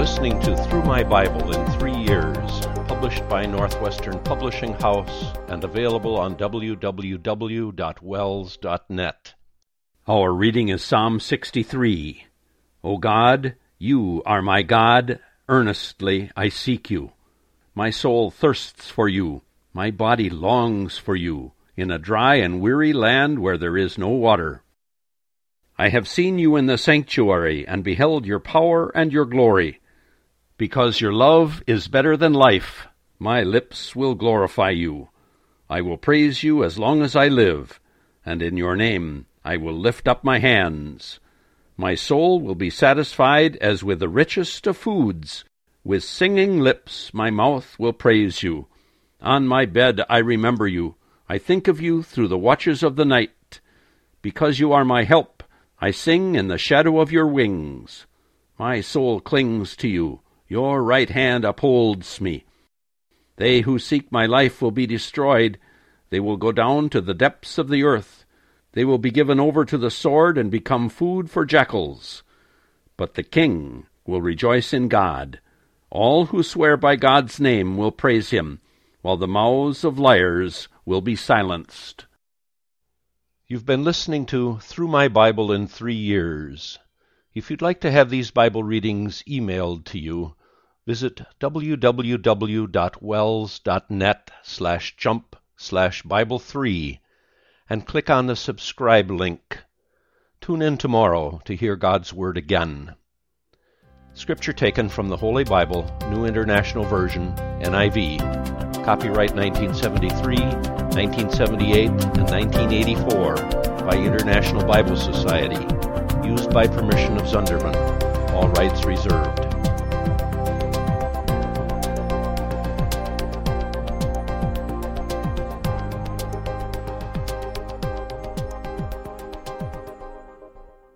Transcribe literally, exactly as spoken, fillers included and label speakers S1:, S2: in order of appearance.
S1: listening to Through My Bible in Three Years, published by Northwestern Publishing House and available on w w w dot wells dot net. Our reading is Psalm sixty-three. O God, you are my God, earnestly I seek you. My soul thirsts for you, my body longs for you, in a dry and weary land where there is no water. I have seen you in the sanctuary, and beheld your power and your glory. Because your love is better than life, my lips will glorify you. I will praise you as long as I live, and in your name I will lift up my hands. My soul will be satisfied as with the richest of foods. With singing lips my mouth will praise you. On my bed I remember you. I think of you through the watches of the night. Because you are my help, I sing in the shadow of your wings. My soul clings to you. Your right hand upholds me. They who seek my life will be destroyed. They will go down to the depths of the earth. They will be given over to the sword and become food for jackals. But the king will rejoice in God. All who swear by God's name will praise him, while the mouths of liars will be silenced. You've been listening to Through My Bible in Three Years. If you'd like to have these Bible readings emailed to you, visit w w w dot wells dot net slash jump slash Bible three and click on the subscribe link. Tune in tomorrow to hear God's Word again. Scripture taken from the Holy Bible, New International Version, N I V. Copyright nineteen seventy-three, nineteen seventy-eight, and nineteen eighty-four by International Bible Society. Used by permission of Zunderman. All rights reserved.